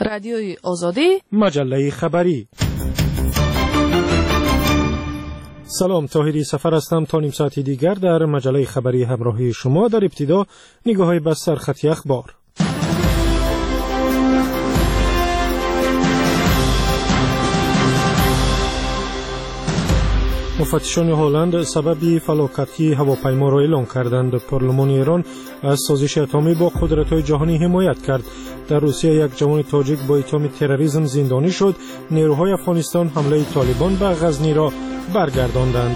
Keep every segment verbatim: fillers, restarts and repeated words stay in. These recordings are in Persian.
رادیوی آزادی، مجله خبری. سلام، طاهری سفر هستم. تا نیم ساعتی دیگر در مجله خبری همراهی شما. در ابتدا نگاهی به سرخط اخبار. مفتشان هلند سبب فلاکتی هواپیما را اعلام کردند. پارلمان ایران از سازش اتمی با قدرت‌های جهانی حمایت کرد. در روسیه یک جوان تاجیک با اتهام تروریسم زندانی شد. نیروهای افغانستان حمله طالبان به غزنی را برگرداندند.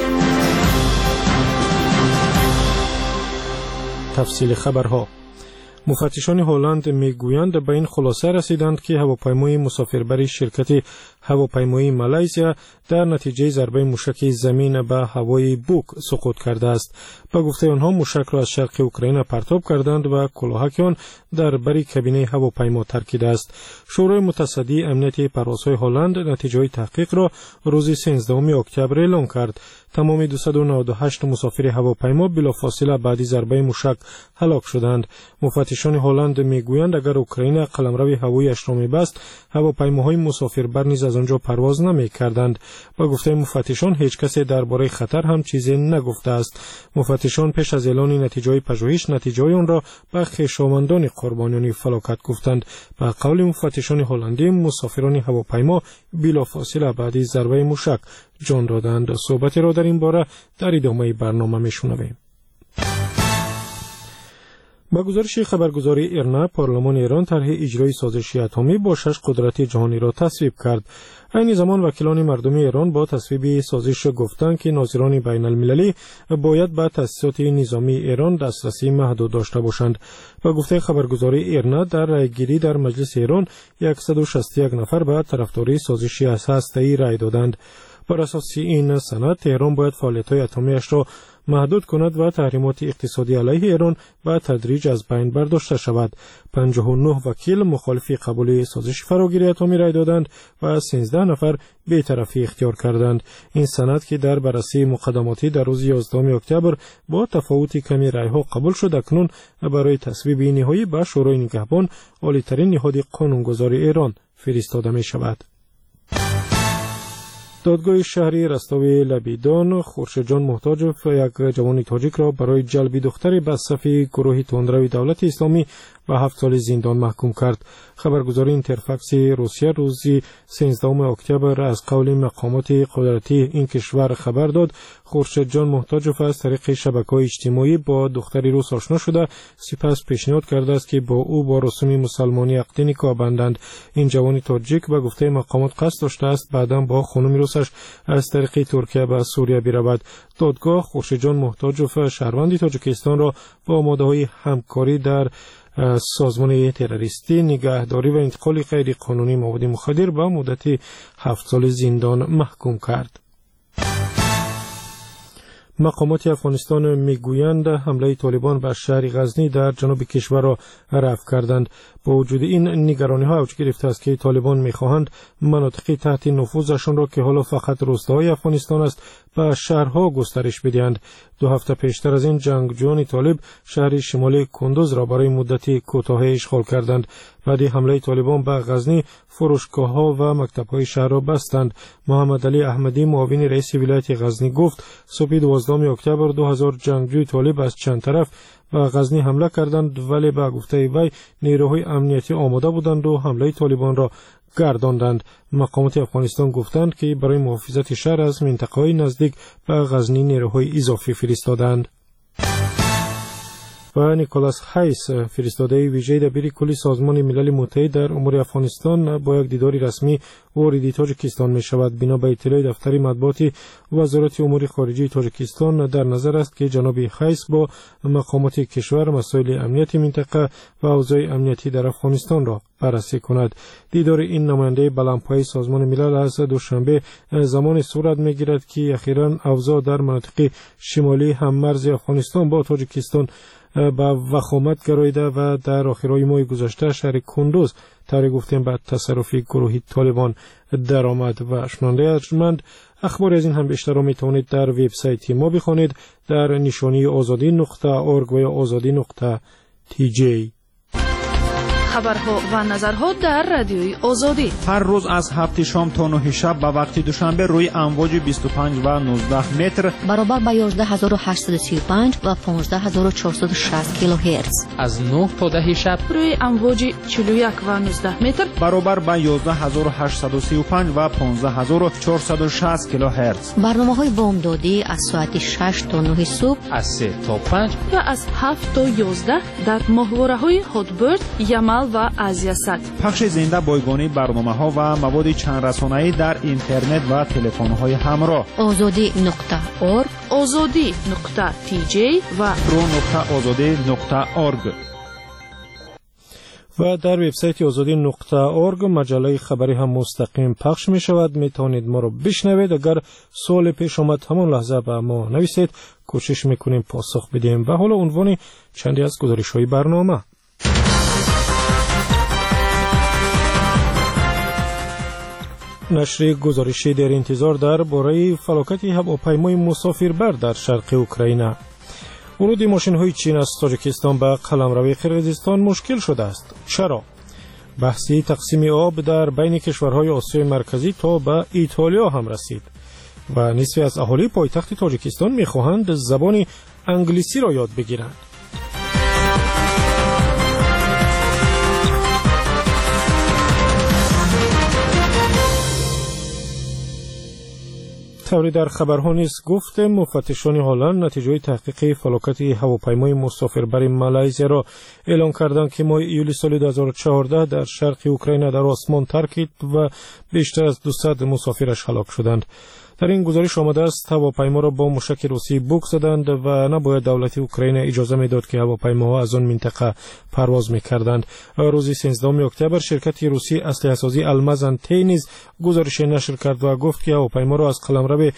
تفصیل خبرها. مفتشان هلند میگویند به این خلاصه رسیدند که هواپیمای مسافربری شرکت هواپیمایی مالزیا در نتیجه ضربه موشک زمین به هوای بوک سقوط کرده است. به گفته آنها موشک را از شرق اوکراین پرتاب کردند و کلاهک آن در بر کابینه هواپیما ترکیده است. شورای متصدی امنیت پروازهای هلند نتیجه تحقیق را روز سیزدهم اکتبر اعلام کرد. تمام دویست و نود و هشت مسافر هواپیما بلافاصله بعد ضربه موشک هلاک شدند. مفتشان هلند میگویند اگر اوکراین قلمرو هوایی‌اش را می‌بست، هواپیماهای مسافربر نیز از آنجا پرواز نمی‌کردند. با گفته مفتشان هیچ کسی درباره خطر هم چیزی نگفته است. مفتشان پیش از اعلان نتیجه پژوهش نتیجه آن را به خویشاوندان قربانیان فلاکت گفتند. به قول مفتشان هلندی مسافران هواپیما بلافاصله بعد ضربه موشک جان دادند. صحبتی را در این باره در ادامه برنامه میشنویم. با گزارش خبرگزاری ایرنا، پارلمان ایران طرح اجرای سازش اتمی با شش قدرت جهانی را تصویب کرد. این زمان وکیلان مردمی ایران با تصویب سازش گفتند که ناظران بین المللی باید به تأسیسات نظامی ایران دسترسی محدود داشته باشند. با گفته خبرگزاری ایرنا در رأیگیری در مجلس ایران صد و شصت و یک نفر به طرفداری سازش هسته‌ای رأی دادند. بر اساس این سند تهران باید فعالیت‌های اتمی‌اش را محدود کند و تحریمات اقتصادی علیه ایران به تدریج از بین برداشته شود. پنجاه و نه وکیل مخالف قبول سازش فراگیری اتمی رای دادند و سیزده نفر بی‌طرفی اختیار کردند. این سند که در بررسی مقدماتی در روز یازدهم اکتبر با تفاوت کمی رای‌ها قبول شد، اکنون برای تصویب نهایی به شورای نگهبان، عالی‌ترین نهاد قانونگذاری ایران فرستاده می‌شود. دادگاه شهری رستاوی لبیدان خورشید جان محتاجوف یک جوان تاجیک را برای جلب دختری به صف گروه تندروی دولت اسلامی به هفت سال زندان محکوم کرد. خبرگزاری اینترفاکس روسیه روز سیزدهم اکتبر از قول مقامات قدرتی این کشور خبر داد خورشید جان محتاجوف از طریق شبکه‌های اجتماعی با دختری روس آشنا شده، سپس پیشنهاد کرده است که با او با رسوم مسلمانی عقد نکاح بندند. این جوان تاجیک به گفته مقامات قصد داشته است بعداً با خانم روسش از طریق ترکیه به سوریه برود. دادگاه خورشید جان محتاجوف شهروند تاجیکستان را با ماده‌های همکاری در سازمان تروریستی، نگهداری و انتقال غیر قانونی مواد مخدر به مدت هفت سال زندان محکوم کرد. مقامات افغانستان میگویند حمله طالبان به شهر غزنی در جنوب کشور را رفع کردند. با وجود این نگرانی ها اوج گرفته است که طالبان میخواهند مناطق تحت نفوذشان را که حالا فقط روستاهای افغانستان است به شهرها گسترش بدهند. دو هفته پیشتر از این جنگجویان طالب شهر شمالی کندوز را برای مدت کوتاهی اشغال کردند. بعد حمله طالبان به غزنی فروشگاه‌ها و مکتب‌های شهر را بستند. محمد علی احمدی معاون رئیس ولایت غزنی گفت صبح دوازدهم اکتبر دو هزار جنگجوی طالب از چند طرف به غزنی حمله کردند، ولی به گفته وی نیروهای امنیتی آماده بودند و حمله طالبان را گرداندند. مقامات افغانستان گفتند که برای محافظت شهر از منطقه‌های نزدیک به غزنی نیروهای اضافی فرستادند. و نیکولاس هایس فرستاده ویژه دبیر کلی سازمان ملل متحد در امور افغانستان با یک دیداری رسمی وارد تاجیکستان می شود. بنا به اطلاع دفتر مطبوعات وزارت امور خارجه تاجیکستان در نظر است که جناب هایس با مقامات کشور مسائل امنیتی منطقه و اوضاع امنیتی در افغانستان را بررسی کند. دیدار این نماینده بلندپایه سازمان ملل از دوشنبه زمان صورت می گیرد که اخیراً اوضاع در مناطق شمالی هممرز افغانستان با تاجیکستان با وخامت گراییده و در آخرای ماه گذشته شهر کندوز طوری گفتیم به تصرف گروه طالبان درآمد. و شنونده ارجمند اخبار از این هم بیشتر را می توانید در وبسایت ما بخوانید در نشانی آزادی نقطه اورگ و یا آزادی نقطه تی جی. خبرها و نظرها در رادیوی آزادی. هر روز از هفت شام تا نه شب به وقت دوشنبه روی امواج بیست و پنج و نوزده متر برابر با یازده هزار و هشتصد و سی و پنج و پانزده هزار و چهارصد و شصت کیلوهرتز. از نه تا ده شب روی امواج چهل و یک و نوزده متر برابر با یازده هزار و هشتصد و سی و پنج و پانزده هزار و چهارصد و شصت کیلوهرتز. برنامه‌های بامدادی از ساعت شش تا نه صبح، از سه تا پنج و از هفت تا یازده در ماهواره‌های هاتبرد، یمل و آزیاسات. پخش زنده بایگانی برنامه‌ها و مواد چند رسانه‌ای در اینترنت و تلفن‌های همراه. آزادی نقطه اورگ، آزادی نقطه تی جی و رو نقطه آزادی نقطه اورگ. و در وبسایت آزادی نقطه اورگ مجله خبری هم مستقیم پخش می شود. می توانید ما رو بشنوید. اگر سوال پیش آمد همون لحظه به ما نویسید، کوشش میکنیم پاسخ بدیم. و حالا عنوان چندی از گزارش های برنامه. نشر گزارشی در انتظار درباره فلاکت هواپیمای مسافربر در شرق اوکراین. ورود ماشین‌های چین از تاجیکستان به قلمرو قرقیزستان مشکل شده است. چرا؟ بحثی تقسیم آب در بین کشورهای آسیای مرکزی تا به ایتالیا هم رسید. و نصف از اهالی پایتخت تاجیکستان می‌خواهند زبان انگلیسی را یاد بگیرند. طوری در خبرها نیز گفته مفتشان هلند نتیجه تحقیق فلاکت هواپیمای مسافربر مالایزیا را اعلام کردند که ماه ایولی سال دو هزار و چهارده در شرق اوکراین در آسمان ترکید و بیشتر از دویست مسافرش هلاک شدند. در این گزارش آمده است هواپیما را با موشک روسی بوک زدند و نباید دولت اوکراین اجازه میداد که هواپیماها از آن منطقه پرواز میکردند. روز سیزدهم اکتبر شرکت روسی اسلحه سازی المازنتی نیز گزارش نشر کرد و گفت که هواپیما را از قلمرو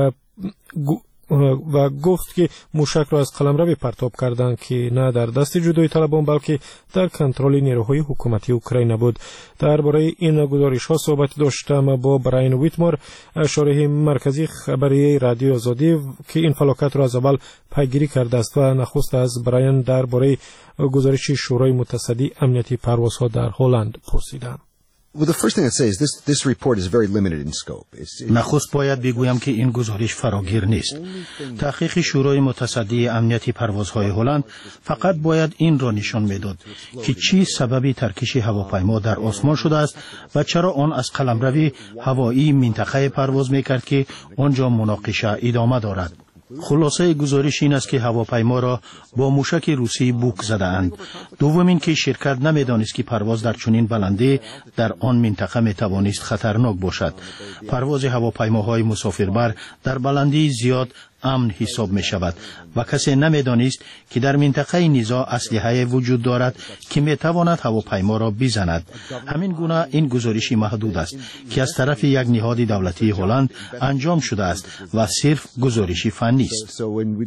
و گفت که موشک را از قلمرو پرتاب کردند که نه در دست جدای طلبان بلکه در کنترل نیروهای حکومتی اوکراین بود. درباره این گزارش ها صحبت داشتم با براین ویتمور، شارح مرکزی خبری رادیو آزادی که این فلاکت را از اول پیگیری کرده است و نخست از براین درباره گزارش شورای متصدی امنیتی پروازها در هلند پرسیدم. Well, the first thing I'd say is this this report is very limited in scope. نخست باید بگویم که این گزارش فراگیر نیست. تحقیق شورای متصدی امنیتی پروازهای هلند فقط باید این را نشان میداد که چی سببی ترکش هواپیما در آسمان شده است و چرا آن از قلمرو هوایی منطقه پرواز میکرد که آنجا مناقشه ادامه دارد. خلاصه گزارش این است که هواپیما را با موشک روسی بوک زده اند. دوم این که شرکت نمیدانست که پرواز در چنین بلندی در آن منطقه میتوانست خطرناک باشد. پرواز هواپیماهای مسافربر در بلندی زیاد امن حساب می شود و کسی نمی دانست که در منطقه نزاع اسلحه وجود دارد که می تواند هواپیما را بزند. همین گونه این گزارشی محدود است که از طرف یک نهاد دولتی هلند انجام شده است و صرف گزارشی فنی است.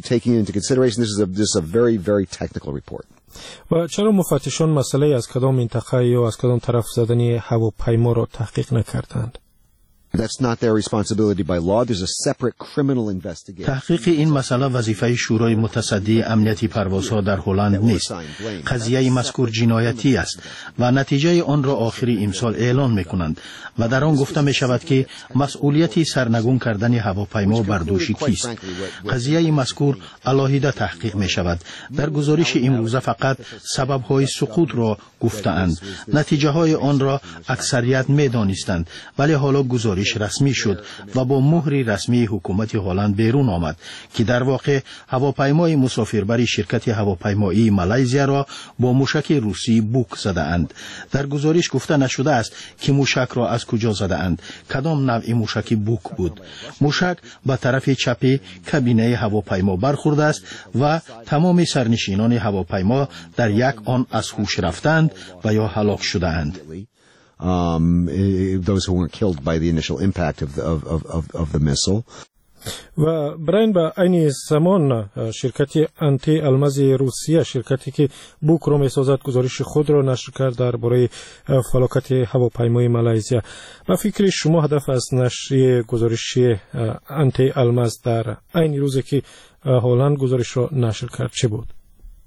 و چرا مفتشان مسئله از کدام منطقه یا از کدام طرف زدن هواپیما را تحقیق نکردند؟ That's not their responsibility by law. There's a separate criminal investigation. تحقیق این مسئله وظیفه شورای متصدی امنیتی پروازها در هلند نیست. قضیه مذکور جنایتی است و نتیجه آن را آخر امسال اعلان می‌کنند و در آن گفته می شود که مسئولیت سرنگون کردن هواپیما بر دوش کیست. قضیه مذکور علاهیده تحقیق می شود. در گزارش امروزه فقط سبب‌های سقوط را گفتند. نتیجه های آن را اکثریت می‌دانستند، ولی حالا گزارش رسمی شد و با مهر رسمی حکومت هلند بیرون آمد که در واقع هواپیمای مسافربری شرکت هواپیمایی مالایزیا را با موشک روسی بوک زده اند. در گزارش گفته نشده است که موشک را از کجا زده اند، کدام نوع موشک بوک بود. موشک به طرف چپ کابینه هواپیما برخورده است و تمام سرنشینان هواپیما در یک آن از هوش رفتند و یا هلاک شدند. Um, those who weren't killed by the initial impact of the, of, of, of the missile. و براین با این زمان شرکت انتی الماز روسیه، شرکتی که بوک را می‌سازد، گزارش خود را نشر کرد درباره فلاکت هواپیمای مالایزیا. و فکر شما هدف از نشر گزارش انتی الماز در این روزی که هلند گزارش را نشر کرد چه بود؟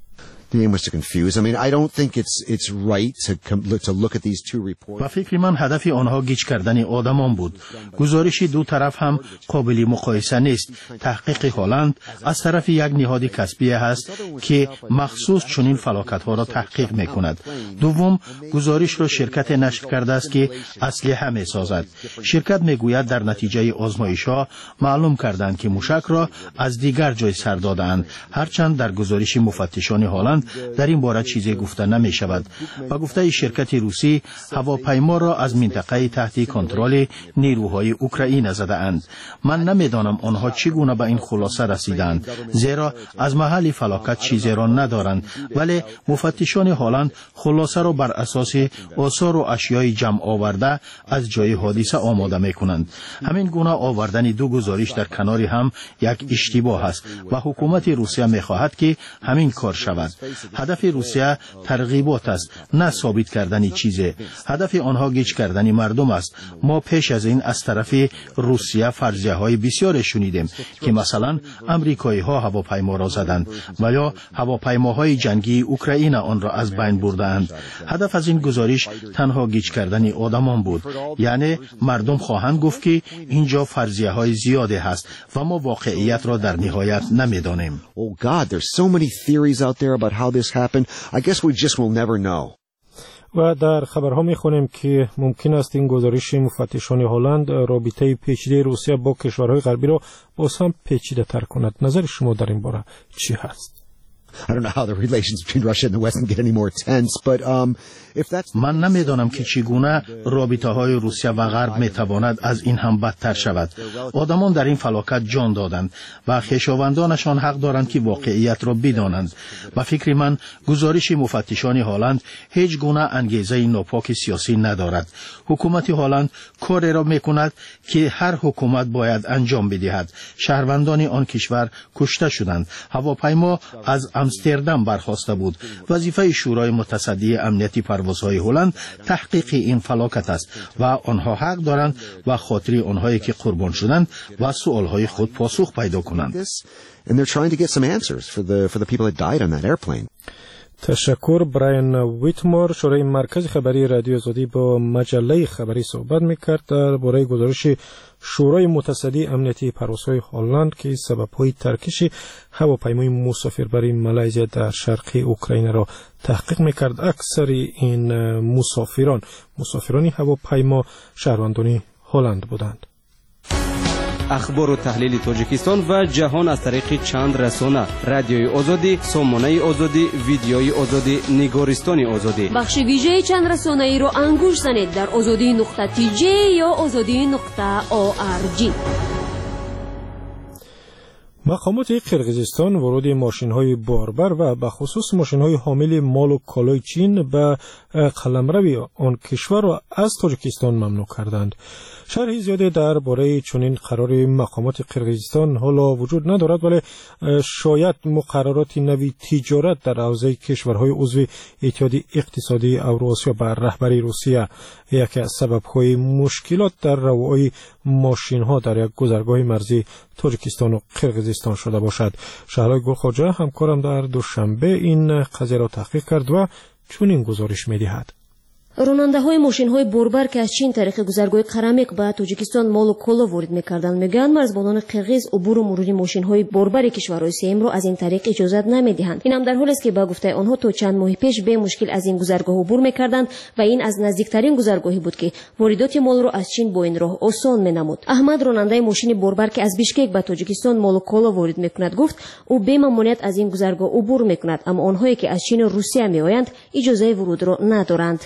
The aim was to confuse. I mean, I don't think it's it's right to com- to look at these two reports. و فکر من هدف آنها گیج کردن آدمان بود. گزارش دو طرف هم قابل مقایسه نیست. تحقیق هلند از طرف یک نهاد کسبی است که مخصوص چنین فلاکت‌ها را تحقیق می‌کند. دوم، گزارش را شرکت نشر کرده است که اسلحه می‌سازد. شرکت می‌گوید در نتیجه آزمایش‌ها معلوم کردند که موشک را از دیگر جای سر دادند. هرچند در گزارش مفتشان هلند در این باره چیزی گفته نمی شود. و گفته شرکت روسی هواپیما را از منطقه تحت کنترل نیروهای اوکراین زده اند. من نمیدانم آنها چگونه به این خلاصه رسیدند، زیرا از محل فلاکت چیزی را ندارند، ولی مفتشان هلند خلاصه را بر اساس آثار و اشیای جمع آورده از جای حادثه آماده می کنند. همین گونه آوردن دو گزارش در کنار هم یک اشتباه است و حکومت روسیه می خواهد که همین کار شود. هدف روسیه ترغیبات است، نه ثابت کردن چیزی. هدف آنها گیج کردن مردم است. ما پیش از این از طرف روسیه فرضیه های بسیار شنیدیم که مثلا امریکایی ها هواپیما را زدند و یا هواپیماهای جنگی اوکراین آن را از بین بردند. هدف از این گزارش تنها گیج کردن آدمان بود. یعنی مردم خواهند گفت که اینجا فرضیه های زیادی هست و ما واقعیت را در نهایت نمیدانیم. Oh God, there's so many theories out there about how this happened. I guess we just will never know. و در خبرها میخونیم که ممکن است این گزارش مفتشان هلند رابطه پیچیده روسیه با کشورهای غربی را باز هم پیچیده تر کند. نظر شما در این باره چی هست؟ I don't know how the relations between Russia and the West can get any more tense, but um, if that's... من نمیدانم که چگونه رابطه های روسیه و غرب میتواند از این هم بدتر شود. آدمان در این فلاکت جان دادند و خویشاوندانشان حق دارند که واقعیت را بدانند. و فکر من گزارش مفتشان هلند هیچ گونه انگیزه ناپاک سیاسی ندارد. حکومت هلند کاری را میکند که هر حکومت باید انجام بدهد. شهروندان آن کشور کشته شدند. هواپیما از امستردام برخاسته بود. وظیفه شورای متصدی امنیتی پروازهای هلند تحقیق این فلاکت است و آنها حق دارند و خاطر آنهایی که قربان شدند و سوالهای خود پاسخ پیدا کنند. And they're trying to get some answers for the for the people that died on that airplane. تشکر. براین ویتمور، شورای مرکز خبری رادیو آزادی با مجله خبری صحبت میکرد درباره گزارش شورای متصدی امنیتی پروازهای هلند که سبب‌های ترکش هواپیمای مسافربری مالزی در شرق اوکراین را تحقیق میکرد. اکثر این مسافران مسافرانی هواپیما شهروندان هلند بودند. اخبار و تحلیل تاجیکستان و جهان از طریق چند رسانه: رادیوی آزادی، سامانه آزادی، ویدیوی آزادی، نگارستان آزادی. بخش ویژه چند رسانه ای رو انگوش زنید در آزادی نقطه تی جی یا آزادی نقطه او آر جی. مقامات قرقیزستان ورود ماشین‌های باربر و به خصوص ماشین‌های حامل مال و کالای چین به قلمرو آن کشور را از تاجیکستان ممنوع کردند. شرحی زیاده درباره چنین قرار مقامات قرقیزستان حالا وجود ندارد، ولی شاید مقررات نوی تجارت در حوزه کشورهای عضو اتحاد اقتصادی اوراسیا بر رهبری روسیه یکی از سبب‌های مشکلات در روای ماشین‌ها در یک گذرگاه مرزی تاجیکستان و قرقیزستان شده باشد. شهلا گلخواجه همکارم در دوشنبه این قضیه را تحقیق کرد و چنین گزارش می‌دهد. راننده‌های ماشین‌های باربر که از چین طریق گذرگاه قرمیق به تاجیکستان مال و کالا وارد می‌کردند میگن مرزبانان قرقیز عبور و مرور ماشین‌های باربر کشورهای سیم را از این طریق اجازه نمی‌دهند. این هم در حالی است که به گفته آنها تا چند ماه پیش به مشکل از این گذرگاه عبور می‌کردند و این از نزدیکترین گذرگاهی بود که واردات مال را از چین با این راه آسان می‌نمود. احمد راننده ماشین باربر که از بیشکک به تاجیکستان مال و کالا وارد می‌کند گفت او به ممنوعیت از این گذرگاه عبور می‌کند، اما آنهایی که از چین و روسیه می‌آیند اجازه ورود را ندارند.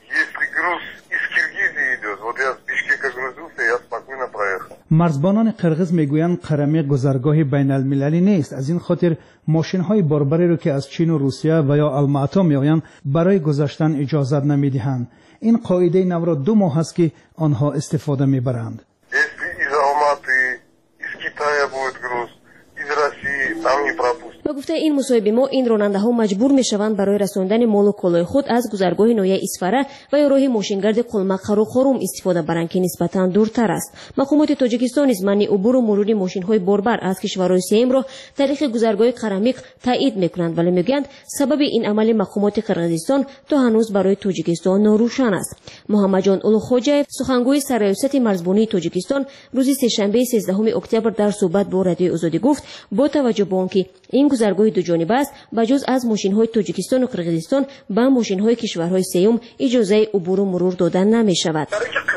مرزبانان قرقیز میگویند قرمیق گذرگاه بین المللی نیست. از این خاطر ماشین های باربری رو که از چین و روسیه و یا المعطا میآیند برای گذشتن اجازه نمیدهند. این قاعده نو را دو ماه است که آنها استفاده میبرند. به گفته این مصاحبه ما این راننده‌ها مجبور میشوند برای رساندن مال و کالای خود از گذرگاه نویه اسفره و یا راه ماشینگرد قلمقر و خروم استفاده برند که نسبتاً دورتر است. مقامات تاجیکستان از منع عبور و مرور ماشین‌های باربر از کشورهای سیم را طریق گذرگاه قرمیق تایید میکنند، ولی میگویند سبب این عمل مقامات قرقیزستان تا هنوز برای تاجیکستان ناروشن است. محمد جان اولوخوجاев سخنگوی سرریاست مرزبانی تاجیکستان روز سه‌شنبه سیزدهم اکتبر در صحبت با رادیوی آزادی گفت با توجه به آنکه این گذرگاه دو جانبه است بجز از ماشین‌های تاجیکستان و قرقیزستان به ماشین‌های کشورهای سوم اجازه عبور و مرور دادن نمی‌شود.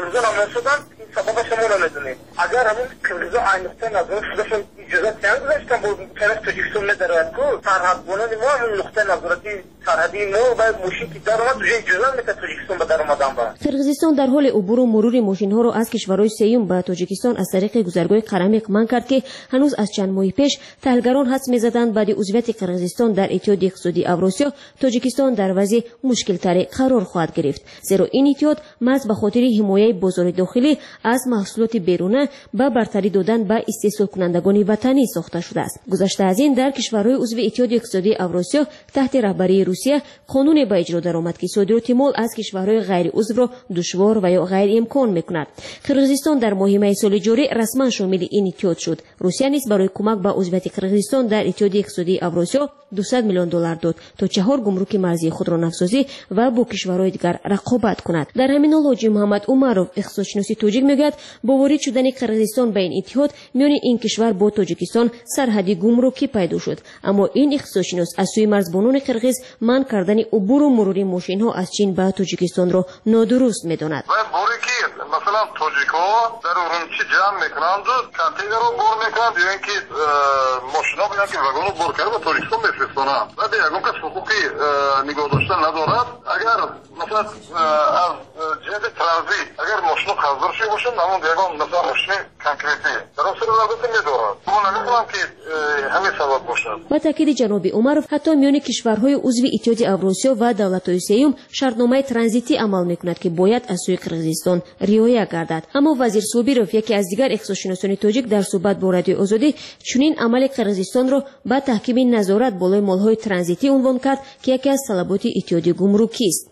سببش ما نمیدونیم. اگر همون کرزا آینسته نظر شدهشون اجازت نگذاشتن بود طرف تاجیکستان ندارد کو سرحد بونن ما همون نقطه نظارتی سرحدی ما باید ماشین که در اومد توی اجازه میده تاجیکستان به در اومدن با. قرقیزستان در حال عبور و مرور ماشین‌ها را از کشورهای سوم به تاجیکستان از طریق گذرگاه قرمیق منع کرد که هنوز از چند ماه پیش تحلیلگران حدس می‌زدند بعد عضویت قرقیزستان در اتحادیه اقتصادی اوراسیا تاجیکستان در وضع مشکل‌تر قرار خواهد گرفت، زیرا این اتحاد محض به خاطر حمایت بازار داخلی از محصولات بیرونه به برتری دادن به استحصال کنندگان وطنی ساخته شده است. گذشته از این در کشورهای عضو اتحادیه اقتصادی اوراسیا تحت رهبری روسیه قانون به اجرا درآمد که صادرات مال از کشورهای غیر عضو را دشوار و یا غیر امکان میکند. قرقیزستان در ماه می سال جاری رسما شامل این اتحاد شد. روسیه نیز برای کمک به عضویت قرقیزستان در اتحادیه اقتصادی اوراسیا دویست میلیون دلار داد تا چهار گمرک مرزی خود را نفسازی و با کشورهای دیگر رقابت کند. در همین حال حاجی محمد عمروف اقتصادشناس تاجیک میگوید با وارد شدن قرقیزستان به این اتحاد میان این کشور با تاجیکستان سرحدی گمرکی پیدا شد، اما این اقتصادشناس از سوی مرزبانان قرقیز منع کردن عبور و مرور ماشین‌ها از چین به تاجیکستان را نادرست می‌داند. مثلا توجیک‌ها در اورنچی جمع میکنند و کانتینر رو بر میکنند یا اینکه ماشینا بیان که واگن رو بر کرده به تاجیکستان بفرستانند و دیگه کس حقوقی نگاه داشتن ندارد. اگر مثلا از جهت ترانزیت اگر ماشینا خزر شده باشند همون دیگه مثلا ماشین کانکریتی در اون سر البته میدارد. اون نمی‌کنم که همین سبب باشد. با تاکید جناب عمروف حتی میان کشورهای عضو اتحادیه اوراسیا و دولت‌های سوم شرطنامه ترانزیتی عمل میکند که باید از سوی قرقیزستان رعایت گردد. اما وزیر صابرов یکی از دیگر اقتصادشناسان تاجیک در صحبت با رادیو آزادی چنین عمل قرقیزستان را با تحکیم نظارت بالای مال‌های ترانزیتی عنوان کرد که یکی از طلبات اتحادیه گمرکی است.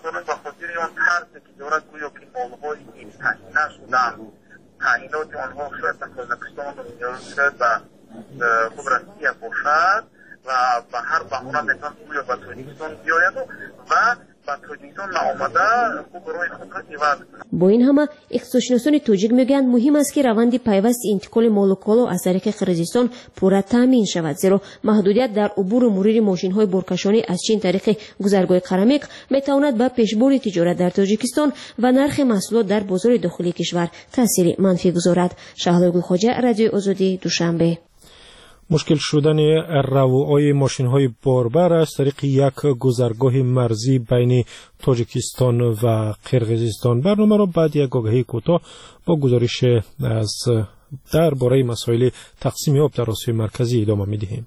تعیینات آنها شاید به کازاکستان و نیاز به خبرتی باشد و به هر بهانه میتونن گویا به تاجیکستان بیاید و به تاجیکستان نآمده خوب روی خود را عوض کنند. با این همه اقتصادشناسان تاجیک میگویند مهم است که روند پیوست انتقال مال و کالا از طریق قرقیزستان پورا تامین شود، زیرا محدودیت در عبور و مرور ماشین‌های بارکشانی از چین طریق گذرگاه قرمیق میتواند به پیشبرد تجارت در تاجیکستان و نرخ محصولات در بازار داخلی کشور تاثیر منفی گذارد. شهلا گلخواجه، رادیو آزادی، دوشنبه. مشکل شدن روهای ماشین‌های باربر از طریق یک گذرگاه مرزی بین تاجیکستان و قرقیزستان. برنامه را بعد یک آگهی کوتاه با گزارش از درباره مسائل تقسیم آب در آسیای مرکزی ادامه می‌دهیم.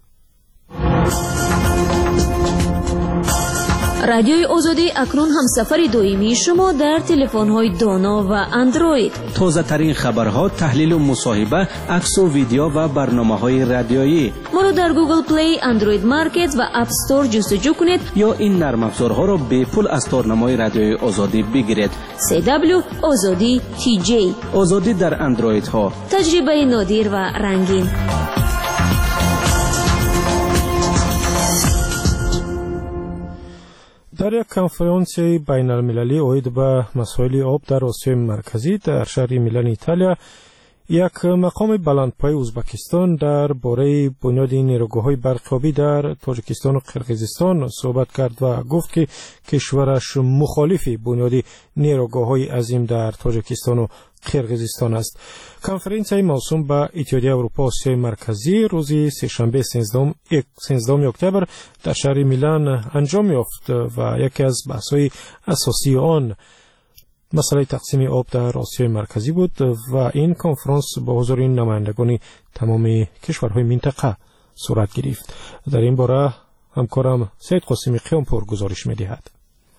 رادیوی آزادی اکنون همسفر دائمی شما در تلفن‌های دانا و اندروید. تازه ترین خبرها، تحلیل و مصاحبه، عکس و ویدیو و برنامه‌های رادیویی. ما را در گوگل پلی، اندروید مارکت و اپ استور جستجو کنید یا این نرم افزارها را به پول از تارنمای رادیوی آزادی بگیرید. سی دبلیو آزادی تی جی. آزادی در اندروید ها. تجربه نادر و رنگین. در یک کنفرانس بین المللی اوید به مسائل آب در آسیای مرکزی در شهر میلان ایتالیا، یک مقام بلندپایه ازبکستان در باره بنیاد نیروگاه‌های برق‌آبی در تاجیکستان و قرقیزستان صحبت کرد و گفت که کشورش مخالف بنیاد نیروگاه‌های عظیم در تاجیکستان و قرقیزستان است. کنفرانس موسوم به اتحادیه اروپا آسیای مرکزی روز سه‌شنبه سیزدهم اکتبر در شهر میلان انجام یافت و یکی از بحث‌های اساسی آن مسئله تقسیم آب در آسیای مرکزی بود و این کنفرانس با حضور نمایندگان تمام کشورهای منطقه صورت گرفت. در این باره همکارم سید قاسمی قیامپور گزارش می‌دهد.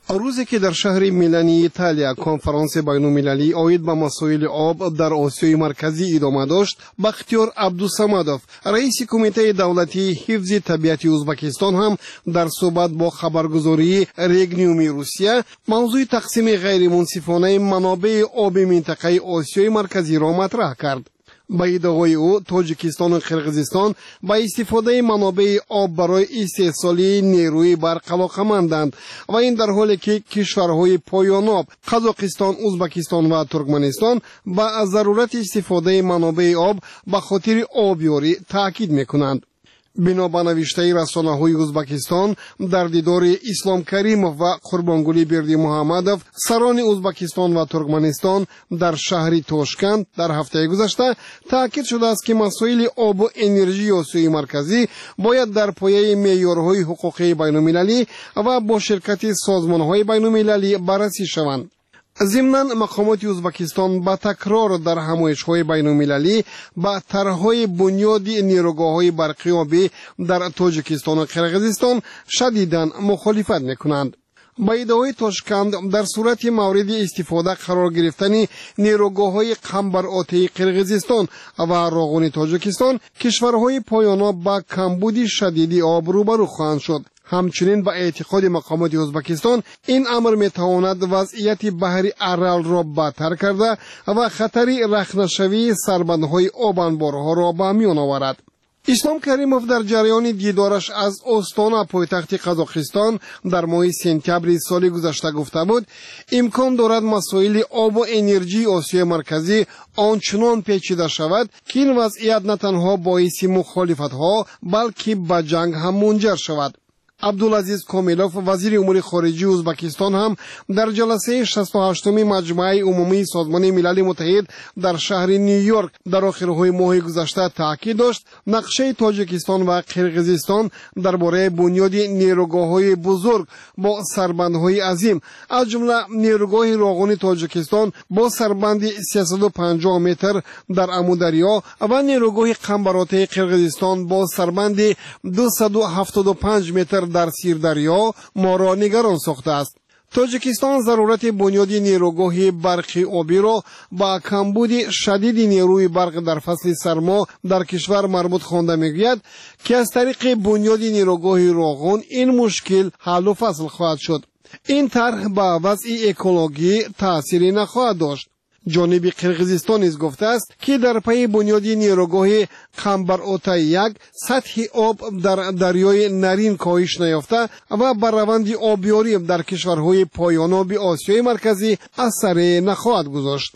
روزی که در شهر میلان ایتالیا کنفرانس بین‌المللی آید به مسائل آب در آسیای مرکزی ادامه داشت، بختیار عبدالصمدوف رئیس کمیته دولتی حفظ طبیعت ازبکستان هم در صحبت با خبرگزاری رگنیومی روسیه موضوع تقسیم غیر منصفانه منابع آب منطقه آسیای مرکزی را مطرح کرد. با ادعای او تاجیکستان و قرقیزستان با استفاده منابع آب برای استحصال نیروی برق علاقه‌مندند و این در حالی که کشورهای پایان آب قزاقستان، ازبکستان و ترکمنستان با ضرورت استفاده منابع آب به خاطر آبیاری تاکید میکنند. بنا به نوشته رسانه‌های ازبکستان در دیدار اسلام کریموف و قربانگلی بردی محمدوف سران ازبکستان و ترکمنستان در شهر تاشکند در هفته گذشته تاکید شده است که مسائل آب و انرژی آسیای مرکزی باید در پایه معیارهای حقوقی بین‌المللی و با شرکت سازمان‌های بین‌المللی بررسی شوند. ضمناً مقامات ازبکستان با تکرار در همایش‌های بین‌المللی با طرح‌های بنیادی نیروگاه‌های برقی آبی در تاجیکستان و قرقیزستان شدیداً مخالفت می‌کنند. با ادعای تاشکند در صورت مورد استفاده قرار گرفتن نیروگاه‌های قنبرآتی قرقیزستان و راغون تاجیکستان کشورهای پایان با کمبود شدیدی آب روبرو خواهند شد. همچنین با اعتقاد مقامات ازبکستان این امر میتواند وضعیت بحر ارال را بدتر کرده و خطری رخنه‌شوی سربندهای آب انبارها را به میان آورد. اسلام کریموف در جریان دیدارش از استان پایتخت قزاقستان در ماه سپتامبر سال گذشته گفته بود امکان دارد مسائل آب و انرژی آسیای مرکزی آنچنان پیچیده شود که این وضعیت نه تنها باعث مخالفت‌ها بلکه به جنگ هم منجر شود. عبدالعزیز کامیلوف وزیر امور خارجه ازبکستان هم در جلسه شصت و هشتم مجمع عمومی سازمان ملل متحد در شهر نیویورک در آخرهای ماه گذشته تاکید داشت نقشه تاجیکستان و قرقیزستان درباره بنیاد نیروگاه‌های بزرگ با سربندهای عظیم از جمله نیروگاه راغون تاجیکستان با سربند سیصد و پنجاه متر در امودریا و نیروگاه قنبرآتی قرقیزستان با سربند دویست و هفتاد و پنج متر در سیردریا ما را نگران ساخته است. تاجیکستان ضرورت بنیاد نیروگاه برقی آبی را با کمبود شدید نیروی برق در فصل سرما در کشور مربوط خوانده میگوید که از طریق بنیاد نیروگاه راغون این مشکل حل و فصل خواهد شد. این طرح با وضع اکولوژی تأثیری نخواهد داشت. جانب قرقیزستان نیز گفته است که در پی بنیاد نیروگاه قنبرآتی یک سطح آب در دریای نرین کاهش نیافته و بر روند آبیاری در کشورهای پایان آب آسیای مرکزی اثر نخواهد گذاشت.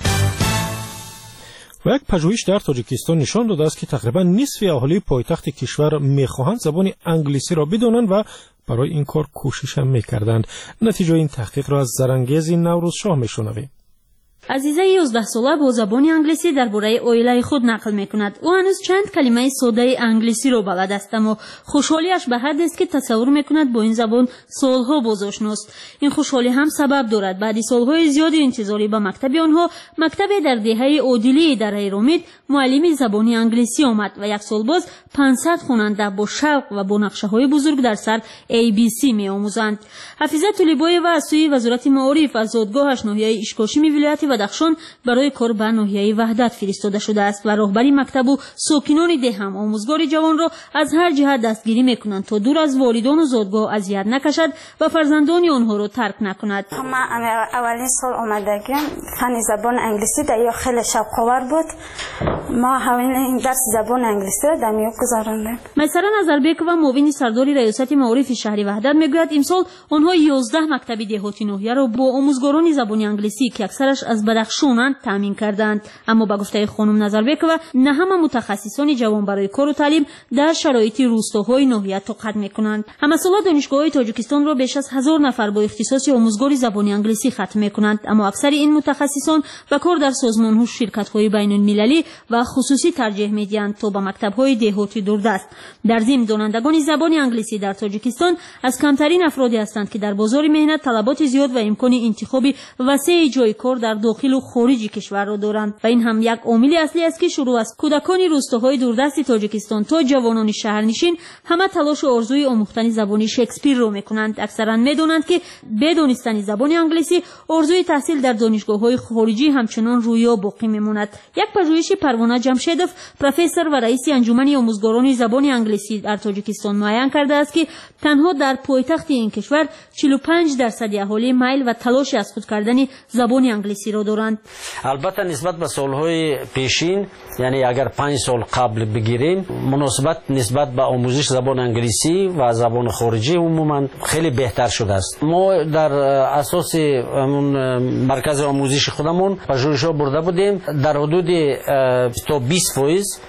و یک پژوهش در تاجیکستان نشان داده است که تقریبا نصف اهالی پایتخت کشور میخواهند زبان انگلیسی را بدانند و برای این کار کوشش هم میکردند. نتیجه این تحقیق را از زرانگیز نوروز شاه میشنویم. عزیزه یازده ساله با زبان انگلیسی درباره اویله خود نقل میکند. او هنوز چند کلمه ساده انگلیسی را بلد است اما خوشحالیش به حد است که تصور میکند با این زبان سالها باز آشناست. این خوشحالی هم سبب دارد بعد سالهای زیادی انتظاری به مکتب آنها مکتب در دهه عادلی در ایرامید معلم زبان انگلیسی آمد و یک سال باز پانصد خواننده با شوق و با نقشه‌های بزرگ در سر ای بی سی می‌آموزند. حفیظه طلیبایو از سوی وزارت معارف از زادگاهش ناحیه اشکاشی ولایت بدخشان برای کار به ناحیه وحدت فرستاده شده است و راهبری مکتب و ساکنان ده هم آموزگار جوان را از هر جهت دستگیری میکنند تا دور از والدان و زادگاه اذیت نکشد و فرزندان آنها را ترک نکند. ما اولین سال آمدگیم فن زبان انگلیسی در یا خیلی شوق‌آور بود. ما همین درس زبان انگلیسی را در میاد گذراندیم. مثلا نظربیک و معاون سردار ریاست معارف شهر وحدت میگوید امسال آنها یازده مکتب دهاتی ناحیه را با آموزگاران زبان انگلیسی که اکثرش از بدخشانند تامین کردند. اما با گفته خانم نظربیک و نه همه متخصصان جوان برای کار و تعلیم در شرایط روستاهای ناحیه طاقت میکنند. همسالا دانشگاه‌های تاجیکستان را بیش از هزار نفر با اختصاص آموزگار زبان انگلیسی ختم میکنند اما اکثر این متخصصان به کار در سازمان‌ها و شرکت‌های بین‌المللی و خصوصی ترجیح می‌دهند تا به مکتب‌های دهاتی دوردست. در ضمن دانندگان زبان انگلیسی در تاجیکستان از کمترین افرادی هستند که در بازار مهنت طلبات زیاد و امکان انتخاب وسیع جای کار در داخل و خارج کشور را دارند و این هم یک عامل اصلی است که شروع از کودکان روستاهای دوردست تاجیکستان تا جوانان شهرنشین همه تلاش و آرزوی آموختن زبان شکسپیر را میکنند. اکثرا میدانند که بدانستن زبان انگلیسی آرزوی تحصیل در دانشگاه‌های خارجی همچنان رویا باقی میماند. یک پژوهش پروانه جمشیدوف پروفسور و رئیس انجمن آموزگاران زبان انگلیسی در تاجیکستان معین کرده است که تنها در پایتخت این کشور چهل و پنج درصد اهالی میل و تلاش از خود کردن زبان انگلیسی را دارند. البته نسبت به سالهای پیشین، یعنی اگر پنج سال قبل بگیریم، مناسبت نسبت به آموزش زبان انگلیسی و زبان خارجی عموما خیلی بهتر شده است. ما در اساس مرکز آموزش خودمون پژوهش‌ها برده بودیم، در حدود تا بیست درصد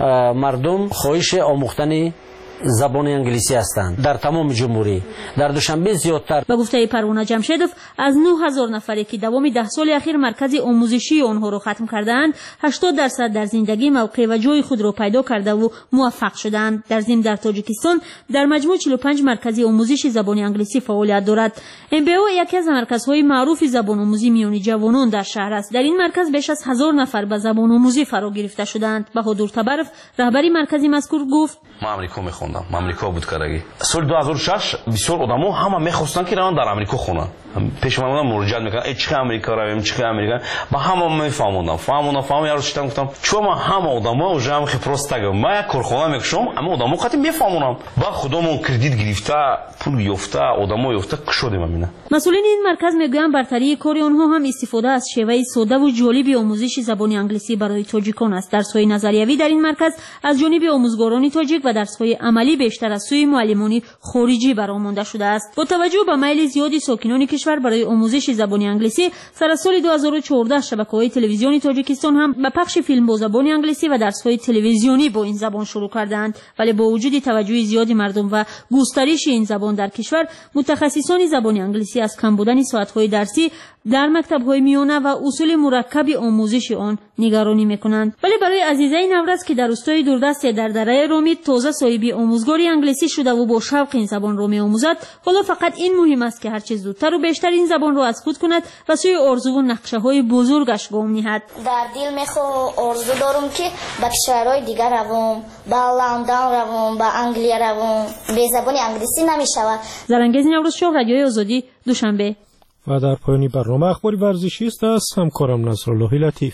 مردم خواهش آموختن زبان انگلیسی هستند در تمام جمهوری. در دوشنبه زیادتر. به گفته پروانه جمشیدوف از نه هزار نفری که دوام ده سال اخیر مرکز آموزشی آنها را ختم کردند، هشتاد درصد در زندگی موقع و جای خود را پیدا کرده و موفق شدند. در ضمن در تاجیکستان در مجموع چهل و پنج مرکز آموزشی زبان انگلیسی فعالیت دارد. ام بی او یکی از مرکزهای معروف زبان آموزی میان جوانان در شهر است. در این مرکز بیش از هزار نفر به زبان آموزی فرا گرفته شدند. بهادر تبرف رهبری مرکز مذکور گفت: ما آمریکا میخوندم، آمریکا بود کارگی. سال دو هزار و شش بسیار آدما همه میخواستن که روان در آمریکا خونن. پیش من مراجعه میکنن چه آمریکا رویم چه آمریکا، با همه میفهموندم فهموندم فهمم یارو چتم گفتم چون ما همه آدما و جام خبرست تگم ما یک کارخانه میکشم اما آدما قطعا میفهمونم با خودمون کردیت گرفته پول یافته آدما یافته شدیم همینه. مسئولین این مرکز میگویند برتری کار آنها هم استفاده از شیوه ساده و جالب آموزش زبان انگلیسی برای تاجیکان است. درس‌های نظریوی در این مرکز از جانب آموزگاران تاجیک و درس‌های عملی بیشتر از سوی معلمان خارجی برآمده شده است. با توجه به میل زیادی ساکنان کشور برای آموزش زبان انگلیسی، سر از سال دو هزار و چهارده شبکه‌های تلویزیونی تاجیکستان هم به پخش فیلم با زبان انگلیسی و درس‌های تلویزیونی با این زبان شروع کردند. ولی با وجود توجه زیادی مردم و گسترش این زبان در کشور، متخصصان زبان انگلیسی از کم بودن ساعت‌های درسی در مکتب‌های میانه و اصول مرکب آموزش آن نگرانی می‌کنند. ولی برای عزیزه نورز که در روستای دوردست در دره رومید تازه صاحب آموزگاری انگلیسی شده و با شوق این زبان را می‌آموزد، حالا فقط این مهم است که هر چه زودتر و بیشتر این زبان را از خود کند و سوی آرزو و نقشه‌های بزرگش گام نهد. در دل می‌خوام آرزو دارم که به کشورهای دیگر روم، به لندن روم، به انگلیس روم، به زبان انگلیسی نمی‌شود. زرنگیز نوروز شاه، رادیوی آزادی، دوشنبه. و در پایانی برنامه اخبار ورزشی است از همکارم نصرالله لطیف.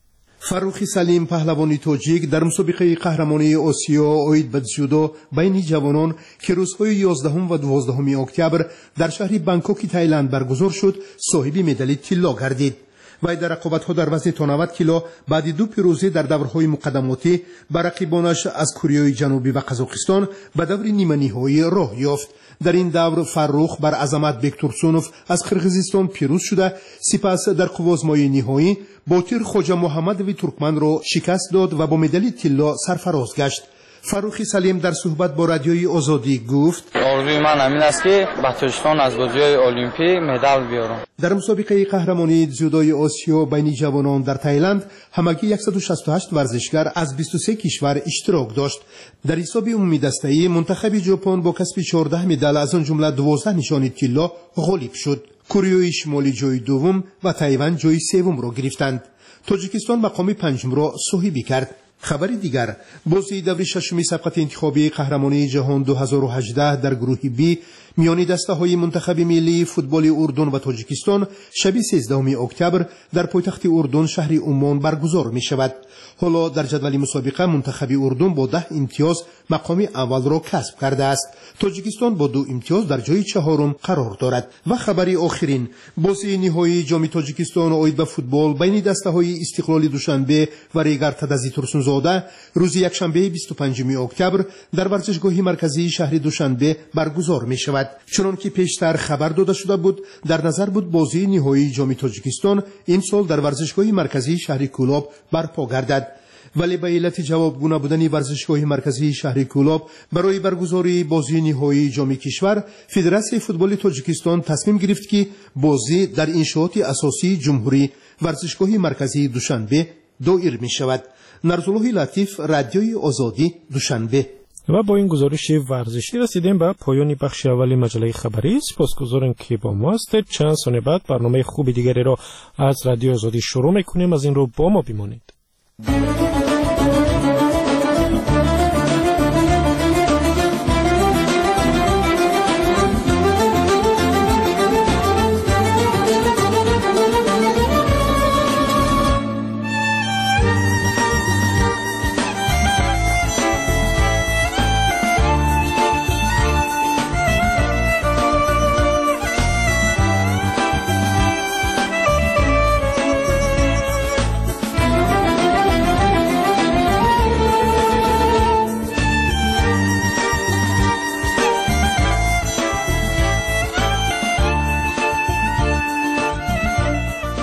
فروخی سلیم پهلوانی تاجیک در مسابقه قهرمانی آسیا اوید به جودو بین جوانان که روزهای یازدهم و دوازدهم اکتبر در شهر بانکوک تایلند برگزار شد صاحب مدال طلا گردید. وی در رقابت‌ها در وزن تا نود کیلو بعد دو پیروزی در دورهای مقدماتی بر رقیبانش از کره جنوبی و قزاقستان به دور نیمه نهایی راه یافت. در این دور فرخ بر عظمت بکتورسونوف از قرقیزستان پیروز شده، سپس در قوازمای نهایی باتیر خوجا محمدوی ترکمن را شکست داد و با مدال طلا سرفراز گشت. فروخی سلیم در صحبت با رادیوی آزادی گفت: آرزوی من همین است که به تاجیکستان از بازی‌های المپیک مدال بیارم. در مسابقه قهرمانی جودوی آسیا بین جوانان در تایلند همگی صد و شصت و هشت ورزشگر از بیست و سه کشور اشتراک داشت. در حساب عمومی دسته‌ای منتخب ژاپن با کسب چهارده مدال از آن جمله دوازده نشان طلا غالب شد. کره شمالی جای دوم و تایوان جای سوم را گرفتند. تاجیکستان مقام پنجم را صاحب کرد. خبر دیگر، بازی دور ششمی سبقت انتخابی قهرمانی جهان دو هزار و هجده در گروه بی میان دسته‌های منتخب ملی فوتبال اردن و تاجیکستان شب سیزدهم اکتبر در پایتخت اردن شهر عمان برگزار می شود. حالا در جدول مسابقه منتخب اردن با ده امتیاز مقام اول را کسب کرده است. تاجیکستان با دو امتیاز در جای چهارم قرار دارد. و خبری آخرین، بازی نهایی جام تاجیکستان اوید به فوتبال بین دسته‌های استقلال دوشنبه و ریگر تدزی ترسونزاده روز یکشنبه بیست و پنجم اکتبر در ورزشگاه مرکزی شهر دوشنبه برگزار می شود. چون که پیشتر خبر داده شده بود در نظر بود بازی نهایی جام تاجیکستان این سال در ورزشگاه مرکزی شهر کولاب برپا گردد. ولی به علت جوابگو نبودن ورزشگاه مرکزی شهر کولاب برای برگزاری بازی نهایی جام کشور، فدراسیون فوتبال تاجیکستان تصمیم گرفت که بازی در انشاءات اساسی جمهوری ورزشگاه مرکزی دوشنبه دایر می شود. نصرالله لطیف، رادیوی آزادی، دوشنبه. و با این گزارش ورزشی رسیدیم به پایان بخش اولی مجله خبری. سپاسگزارم که با ما هستید. چند ثانیه بعد برنامه خوب دیگری را از رادیو آزادی شروع میکنیم. از این رو با ما بمانید.